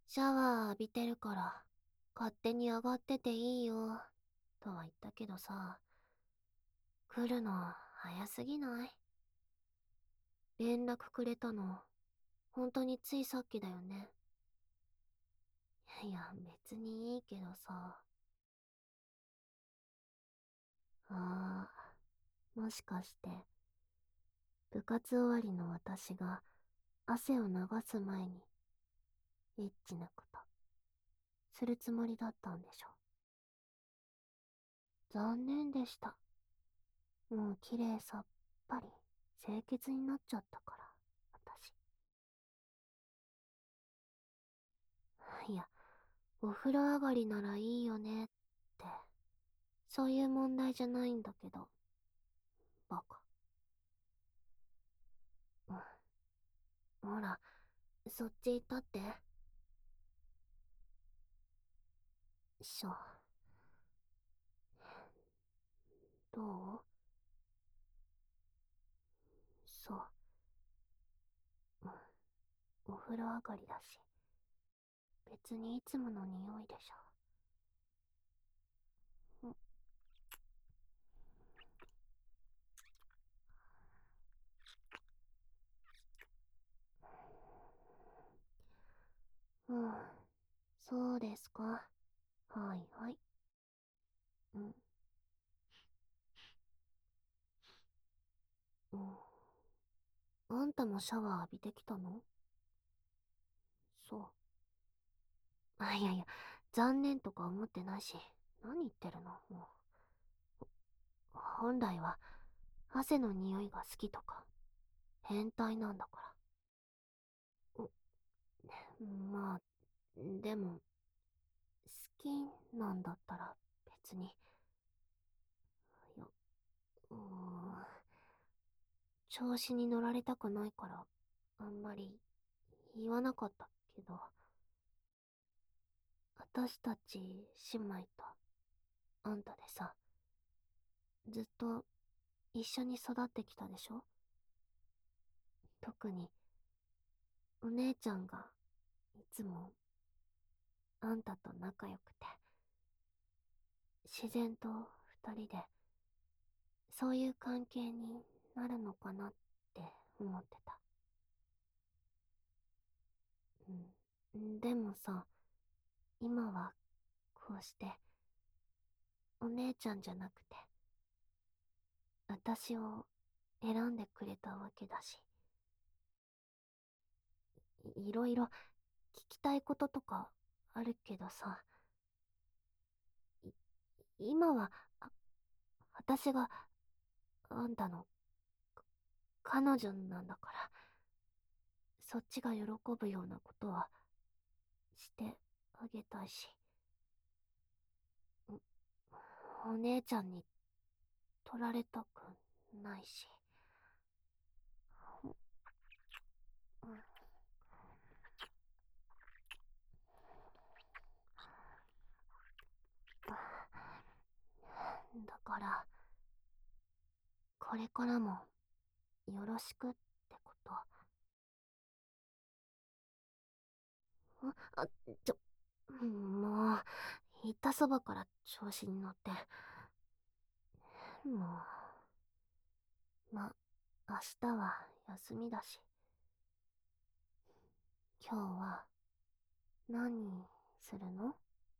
シャワー浴びてるから、勝手に上がってていいよ、とは言ったけどさ、来るの早すぎない？連絡くれたの、本当についさっきだよね。いや、別にいいけどさ。ああ、もしかして、部活終わりの私が汗を流す前に、エッチなこと、するつもりだったんでしょ。残念でした。もう綺麗さっぱり、清潔になっちゃったから、私。いや、お風呂上がりならいいよねって、そういう問題じゃないんだけど、バカ。うん、ほら、そっち行ったって。しょ。どう？そう。うん、お風呂上がりだし。別にいつもの匂いでしょ。うん、そうですか。はいはい。うん、うん。あんたもシャワー浴びてきたの？そう。あ、いやいや、残念とか思ってないし、何言ってるのもう。本来は、汗の匂いが好きとか、変態なんだから。まあ、でも、好きなんだったら別に。いや、うーん、調子に乗られたくないから、あんまり言わなかったけど、私たち姉妹とあんたでさ、ずっと一緒に育ってきたでしょ？特に、お姉ちゃんがいつもあんたと仲良くて、自然と二人で、そういう関係になるのかなって思ってた。うん。でもさ、今はこうして、お姉ちゃんじゃなくて、私を選んでくれたわけだし、いろいろ聞きたいこととかあるけどさ、今は、私があんたの彼女なんだから、そっちが喜ぶようなことはしてあげたいし、お姉ちゃんに取られたくないし。うん、だから、これからもよろしくってこと。あ、ちょ、もう、言ったそばから調子に乗って。もう、明日は休みだし、今日は何するの？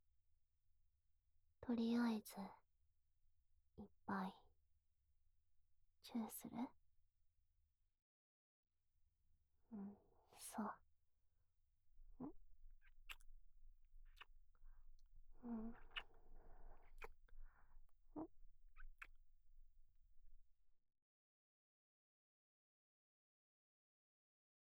とりあえず、いっぱい、チューする？うん、そう。うん。